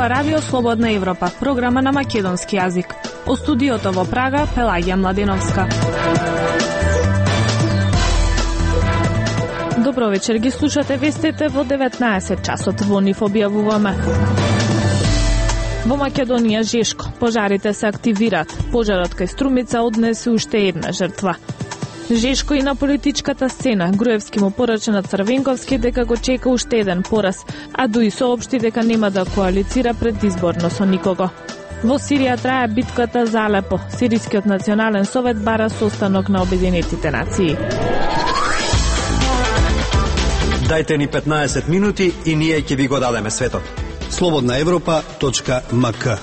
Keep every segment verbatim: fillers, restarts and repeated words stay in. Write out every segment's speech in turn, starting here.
слушнува Радио Слободна Европа, програма на македонски јазик. О студиото во Прага, Пелагија Младеновска. Добро вечер, ги слушате вестите во деветнаесет часот. Во нив објавуваме. Во Македонија жешко, пожарите се активираат. Пожарот кај Струмица однесе уште една жртва. Жешко и на политичката сцена. Груевски му порача на Црвенковски дека го чека уште еден пораз, а Дуи соопшти дека нема да коалицира предизборно со никого. Во Сирија трае битката за Алепо. Сирискиот национален совет бара состанок на Обединетите нации. Дајте ни петнаесет минути и ние ќе ви го дадеме светот. слободна европа точка ем ка.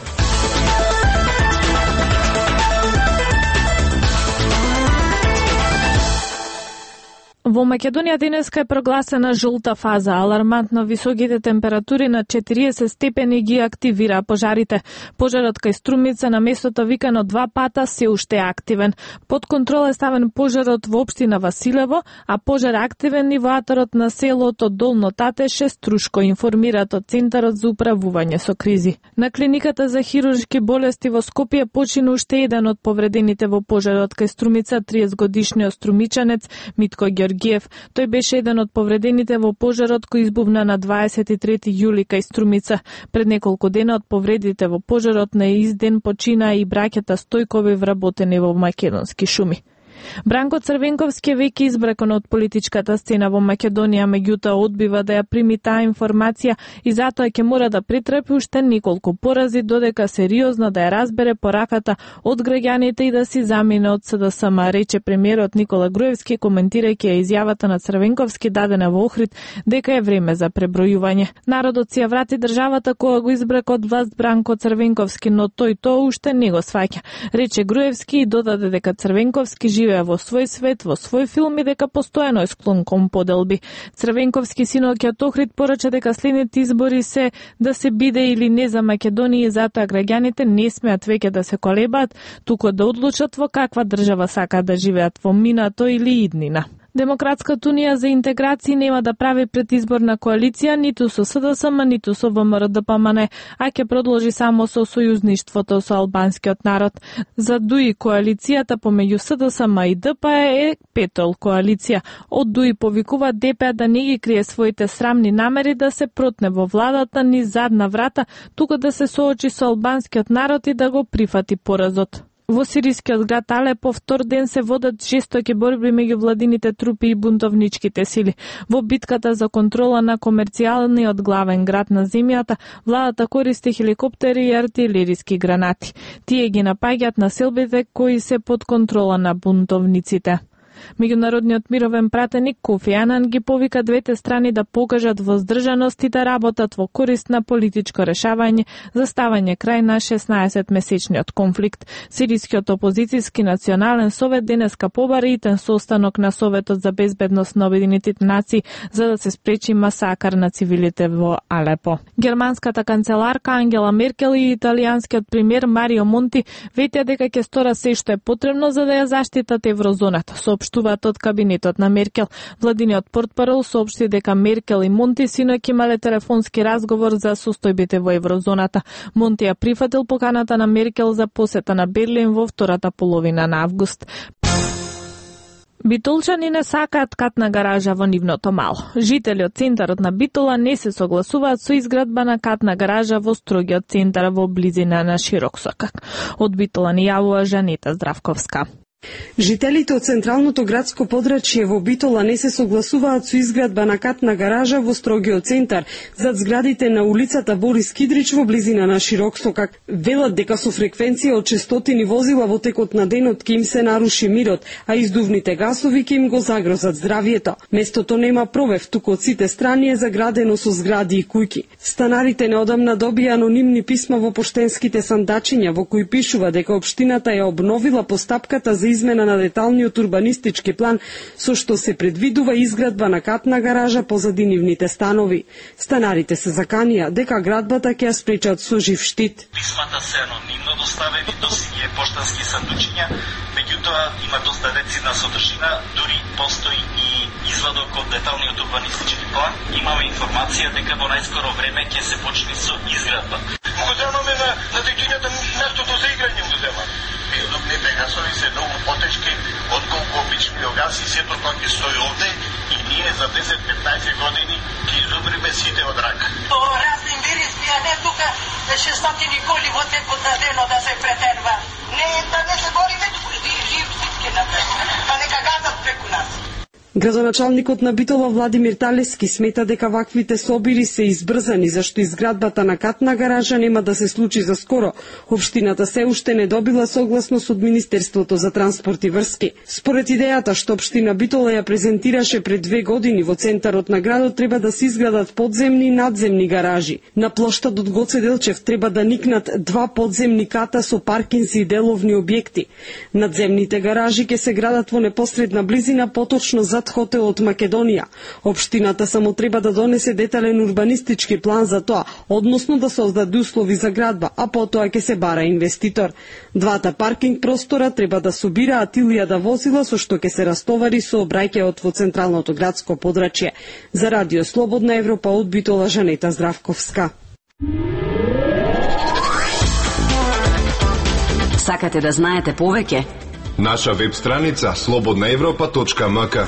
Во Македонија денеска е прогласена жолта фаза. Алармантно високите температури на четириесет степени ги активира пожарите. Пожарот кај Струмица на местото викано два пата се уште е активен. Под контрола е ставен пожарот во општина Василево, а пожар активен и во аторот на селото Долно Татеше, Струшко, информираат од Центарот за управување со кризи. На клиниката за хируршки болести во Скопје почина уште еден од повредените во пожарот кај Струмица, триесет годишниот струмичанец Митко Георгиев. Тој беше еден од повредените во пожарот кој избувна на дваесет и трети јули кај Струмица. Пред неколку дена од повредите во пожарот на изден почина и браќата Стојкови вработени во македонски шуми. Бранко Црвенковски е веќе избракан од политичката сцена во Македонија, меѓутоа одбива да ја прими таа информација и затоа ќе мора да претрпи уште неколку порази додека сериозно да ја разбере пораката од граѓаните и да си замине од С Д С М, рече премиерот Никола Груевски коментирајќи ја изјавата на Црвенковски дадена во Охрид дека е време за пребројување. Народот си ја врати државата кога го избрака од власт Бранко Црвенковски, но тој тоа уште не го сваќа, рече Груевски и додаде дека Црвенковски живее во свој свет, во свој филм и дека постојано е склон кон поделби. Црвенковски синоќ од Охрид порача дека следните избори се да се биде или не за Македонија и затоа граѓаните не смеат веќе да се колебаат, туку да одлучат во каква држава сакаат да живеат, во минато или иднина. Демократската унија за интеграција нема да прави предизборна коалиција ниту со С Д С М, ниту со В М Р Д П М Н, а ќе продолжи само со сојузништвото со албанскиот народ. За Дуи коалицијата помеѓу С Д С М и Д П е петол коалиција. Од Дуи повикува Д П да не ги крие своите срамни намери да се протне во владата ни задна врата, туку да се соочи со албанскиот народ и да го прифати поразот. Во сирискиот град Алепо втор ден се водат жестоки борби меѓу владините трупи и бунтовничките сили. Во битката за контрола на комерцијалниот главен град на земјата, владата користи хеликоптери и артилериски гранати. Тие ги напаѓаат населбите кои се под контрола на бунтовниците. Меѓународниот мировен пратеник Кофи Анан ги повика двете страни да покажат воздржаност и да работат во корист на политичко решавање за ставање крај на шеснаесетмесечниот конфликт. Сирискиот опозицијски национален совет денеска побари итен состанок на Советот за безбедност на Обединетите нации за да се спречи масакар на цивилите во Алепо. Германската канцеларка Ангела Меркел и италијанскиот премиер Марио Монти ветија дека ќе стора се што е потребно за да ја заштитат еврозоната. Соопштуваат од кабинетот на Меркел. Владиниот портпарол соопшти дека Меркел и Монти синоќ имале телефонски разговор за состојбите во еврозоната. Монти ја прифатил поканата на Меркел за посета на Берлин во втората половина на август. Битолчани не сакаат катна гаража во нивното мало. Жители од центарот на Битола не се согласуваат со изградба на катна гаража во строгиот центар во близина на Широксокак. Од Битола ни јавува Жанета Здравковска. Жителите од централното градско подрачје во Битола не се согласуваат со изградба на катна гаража во строгиот центар зад зградите на улицата Борис Кидрич во близина на Широксокак. Велат дека со фреквенција од шестстотини возила во текот на денот ќе им се наруши мирот, а издувните гасови ќе им го загрозат здравието. Местото нема провев, туку од сите страни е заградено со згради и куќи. Станарите неодамна добија анонимни писма во поштенските сандачиња во кои пишува дека општината ја обновила постапката за измена на деталниот урбанистички план со што се предвидува изградба на катна гаража позади нивните станови. Станарите се заканија дека градбата ќе ја спречат со жив штит. Писмата се анонимно доставени до сиње поштански сандучиња, меѓутоа има доста децидна содржина, дури постои и извадок од деталниот урбанистички план. Имаме информација дека во најскоро време ќе се почне со изградба. Му го земаме на, на дечињата местото за играње му земаме. Биодобните гасови се многу потешки отколку обични биогаси, сето тоа ќе стои овде и ние за десет-петнаесет години ќе изумриме сите од рак. Тоа разни мириси, а не тука шестстотини коли во текот на денот да се претерва. Не, да не се бориме, жив всички напред. Па нека газат преку нас. Градоначалникот на Битола Владимир Талески смета дека ваквите собири се избрзани, зашто изградбата на катна гаража нема да се случи за скоро. Општината се уште не добила согласност од Министерството за транспорт и врски. Според идејата што општина Битола ја презентираше пред две години, во центарот на градот треба да се изградат подземни и надземни гаражи. На плоштадот Гоце Делчев треба да никнат два подземни ката со паркинзи и деловни објекти. Надземните гаражи ќе се градат во непосредна близина, поточно за хотелот Македонија. Општината само треба да донесе детален урбанистички план за тоа, односно да создаде услови за градба, а потоа ќе се бара инвеститор. Двата паркинг простора треба да собираат илјада возила, со што ќе се растовари сообраќајот во централното градско подрачје. За Радио Слободна Европа од Битола, Жанета Здравковска. Сакате да знаете повеќе? Наша веб страница слободна европа точка ем ка.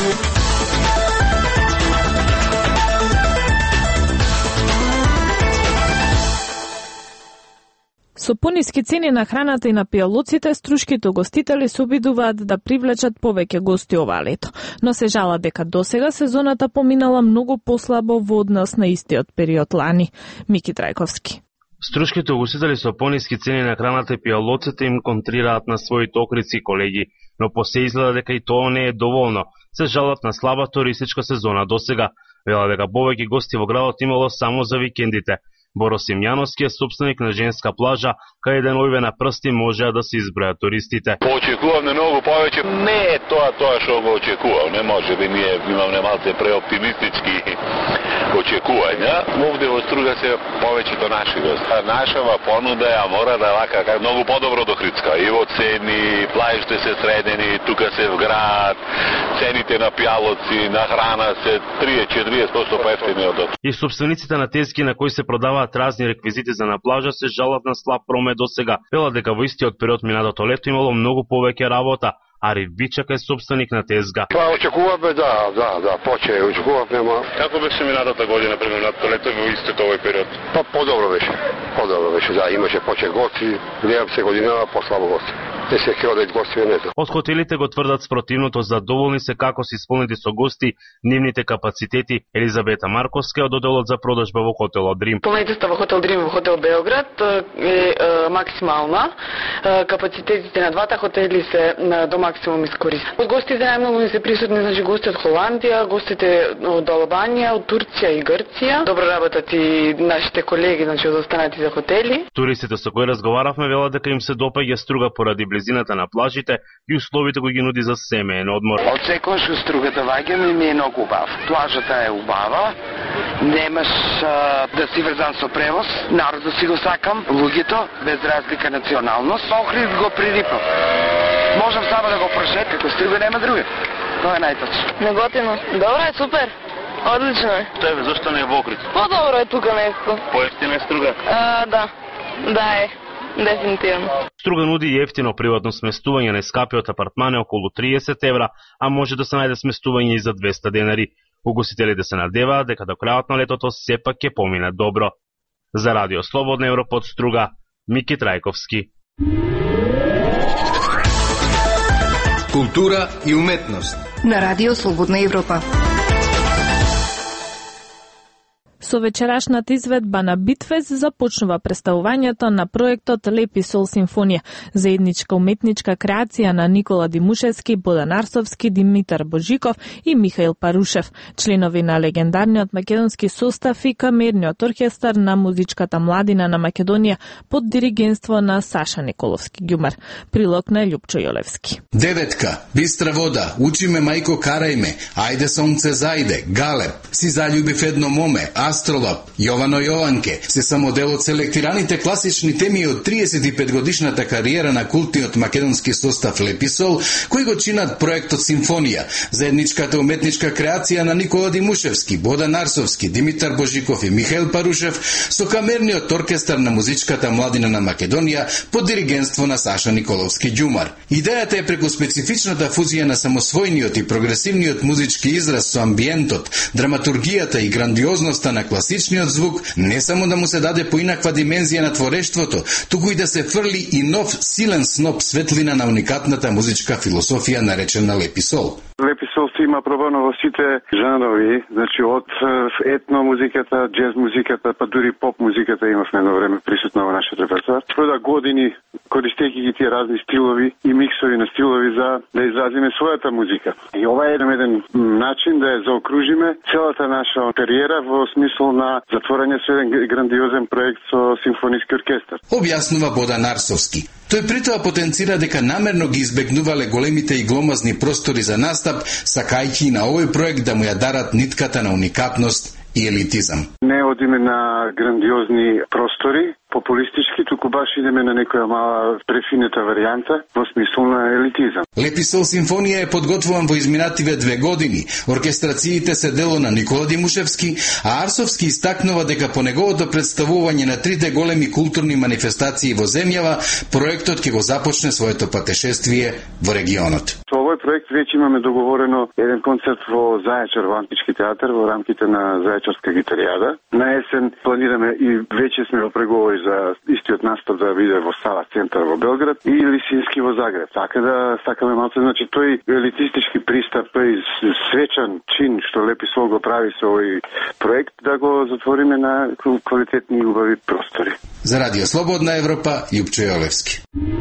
Со пониски цени на храната и на пијалоците, струшките угостители се обидуваат да привлечат повеќе гости оваа лето, но се жала дека досега сезоната поминала многу послабо во однос на истиот период лани. Мики Трајковски. Струшките угостители со пониски цени на храната и пијалоците им контрираат на своите окрици колеги, но после изгледа дека и тоа не е доволно. Се жалат на слаба туристичка сезона досега, велат дека повеќе гости во градот имало само за викендите. Боро Симјановски е собственик на женска плажа, кај еден ојве на прсти можеа да се избројат туристите. Очекувам на многу повеќе. Не е тоа тоа што го очекувам. Не може би ние имаме малце преоптимистички очекувања. Овде во Струга се повеќето наши гости. Нашава понуда ја мора да вака како многу подобро до Хрицка. И во цени, плажите се средени, тука се в град, цените на пијалоци, на храна се тридесет-четириесет проценти поевтини од тоа. И собствениците на тезги на кои се продаваат разни реквизити за на плажа се жалат на слаб промет досега. Велат дека во истиот период минатото лето имало многу повеќе работа. Ари Вичак е собственик на тезга. Па очекуваме, да, да, да, поче, очекуваме, ма. Како беше минатата година, примерно, лето во истиот овој период? Па подобро беше, подобро беше, да, имаше поче гости, гледам се година, послабо гости. Не се ќе одат гости, не знам. Од хотелите го тврдат спротивното, задоволни се како се исполнети со гости нивните капацитети. Елизабета Марковска од одделот за продажба во хотелот Дрим. Понетоста во хотел Дрим во хотел Белград е, е максимална. Капацитетите на двата хотели се до максимум искористени. Од гостите најмногу не се присутни, значи гости од Холандија, гостите од Албанија, од Турција и Грција. Добро работат и нашите колеги, значи од останати за хотели. Туристите со кои разговаравме велат дека им се допаѓа Струга поради близината на плажите и условите кои ги нуди за семеен одмор. Од секојаш во Струга да ваѓаме ми е многу убав. Плажата е убава, немаш а, да си врзан со превоз, народот си го сакам, луѓето, без разлика националност. Охрид го пририпав. Можам само да го прошет, како Струга нема друга. Тоа е најточно. Неготино. Добро е, супер. Одлично е. Тебе, зашто не е во Охрид? По-добро е тука некако. Поевтина е Струга? А, да. Да е. Дефинитивно. Струга нуди ефтино приватно сместување на скапиот апартмане околу триесет евра, а може да се најде сместување и за двесте денари. Угостителите се надеваат дека до крајот на летото сепак ќе помине добро. За Радио Слободна Европа од Струга, Мики Трајковски. Култура и уметност на Радио Слободна Европа. Со вечерашната изведба на Битфест започнува представувањето на проектот Лепи Сол симфонија, заедничка уметничка креација на Никола Димушевски, Бодан Арсовски, Димитар Божиков и Михаил Парушев, членови на легендарниот македонски состав и камерниот оркестар на музичката младина на Македонија под диригентство на Саша Николовски Ѓумар. Прилог на Љупчо Јолевски. Деветка, бистра вода, учиме мајко карајме, ајде сонце зајде, Галеб, си заљубив едно моме, Астролаб, Јовано Јованке се само дел од селектираните класични теми од триесет и пет годишната кариера на култниот македонски состав Леписол, кои го чинат проектот Симфонија, заедничката уметничка креација на Никола Димушевски, Бодан Арсовски, Димитар Божиков и Михаил Парушев со камерниот оркестар на музичката младина на Македонија под диригентство на Саша Николовски Ѓумар. Идејата е преку специфичната фузија на самосвојниот и прогресивниот музички израз со амбиентот, драматургијата и грандиозноста на класичниот звук не само да му се даде поинаква димензија на творештвото, туку и да се фрли и нов силен сноп светлина на уникатната музичка философија наречена Леписол. Леписол си има пробано во сите жанрови, значи од етно музиката, џез музиката, па дури поп музиката имавме едно време присутна во нашиот репертоар. Прво години користејќи ги тие разни стилови и миксови на стилови за да изразиме својата музика. И ова е еден, еден начин да ја заокружиме целата наша кариера во смисол на затворање со еден грандиозен проект со симфониски оркестар. Објаснува Бодан Арсовски. Тој притоа потенцира дека намерно ги избегнувале големите и гломазни простори за настап, сакајќи на овој проект да му ја дарат нитката на уникатност и елитизам. Не одиме на грандиозни простори, популистички, туку баш идеме на некоја мала префинета варијанта во смисол на елитизам. Леписол Симфонија е подготвуван во изминативе две години. Оркестрациите се дело на Никола Димушевски, а Арсовски истакнува дека по неговото представување на трите големи културни манифестации во земјава, проектот ќе го започне своето патешествие во регионот. Со овој проект веќе имаме договорено еден концерт во Зајачар, во Антички театар, во рамките на Зајачарска гитаријада. На есен планираме и веќе сме во преговори за истиот настап да биде во Сава центар во Белград и Лисински во Загреб. Така да сакаме малце, значи тој елитистички пристап, тој свечан чин што Леписол го прави со овој проект да го затвориме на квалитетни и убави простори. За Радио Слободна Европа, Јупчо Јолевски.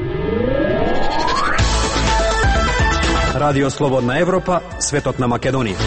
Радио Слободна Европа, светот на Македонија.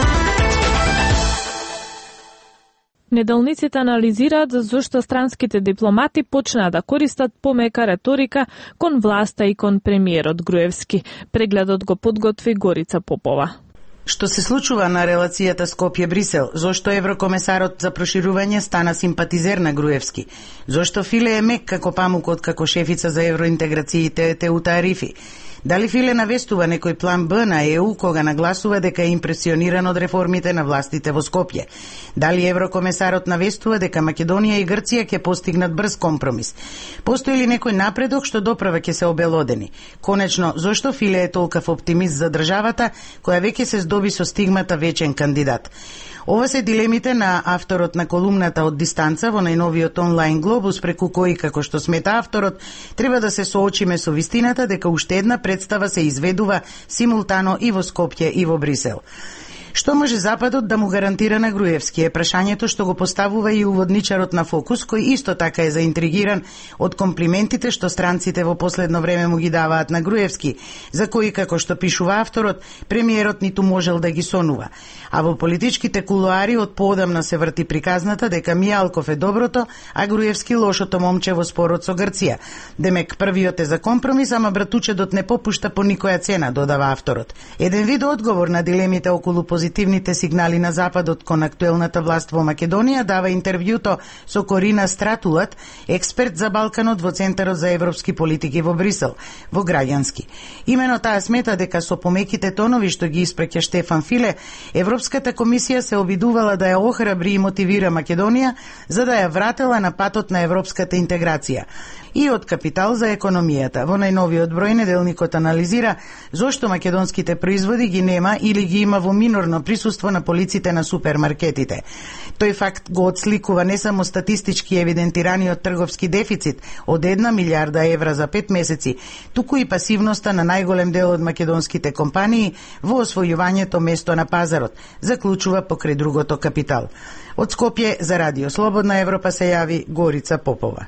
Неделниците анализираат зошто странските дипломати почнаа да користат помека реторика кон власта и кон премиерот Груевски. Прегледот го подготви Горица Попова. Што се случува на релацијата Скопје-Брисел? Зошто еврокомесарот за проширување стана симпатизер на Груевски? Зошто Филе е мек како памукот како шефица за евроинтеграциите Теута Арифи? Дали Филе навестува некој план Б на Е У кога нагласува дека е импресиониран од реформите на властите во Скопје? Дали еврокомесарот навестува дека Македонија и Грција ќе постигнат брз компромис? Постои ли некој напредок што доправа ќе се обелодени? Конечно, зошто Филе е толков оптимист за државата која веќе се здоби со стигмата вечен кандидат? Ова се дилемите на авторот на колумната од дистанца во најновиот онлайн глобус, преку кој, како што смета авторот, треба да се соочиме со вистината дека уште една представа се изведува симултано и во Скопје и во Брисел. Што може Западот да му гарантира на Груевски е прашањето што го поставува и уводничарот на Фокус, кој исто така е заинтригиран од комплиментите што странците во последно време му ги даваат на Груевски, за кои, како што пишува авторот, премиерот ниту можел да ги сонува. А во политичките кулуари од поодамна се врти приказната дека Мијалков е доброто, а Груевски лошото момче во спорот со Грција. Демек првиот е за компромис, ама братучедот не попушта по никоја цена, додава авторот. Еден вид одговор на дилемите околу позитивните сигнали на Западот кон актуелната власт во Македонија дава интервјуто со Корина Стратулат, експерт за Балканот во Центарот за европски политики во Брисел, во Граѓански. Имено таа смета дека со помеките тонови што ги испреќа Штефан Филе, Европската комисија се обидувала да ја охрабри и мотивира Македонија за да ја вратела на патот на европската интеграција. И од Капитал за економијата. Во најновиот број неделникот анализира зошто македонските производи ги нема или ги има во минорно присуство на полиците на супермаркетите. Тој факт го отсликува не само статистички евидентираниот трговски дефицит од една милиарда евра за пет месеци, туку и пасивноста на најголем дел од македонските компании во освојувањето место на пазарот, заклучува покрај другото Капитал. Од Скопје за Радио Слободна Европа се јави Горица Попова.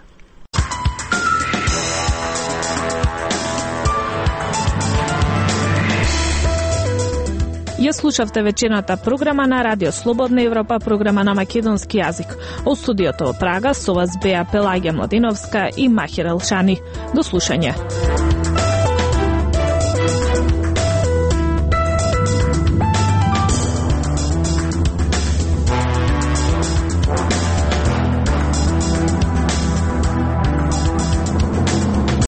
Ја слушавте вечерната програма на Радио Слободна Европа, програма на македонски јазик. Од студиото во Прага со вас беа Пелагија Младиновска и Махир Елшани. До слушање.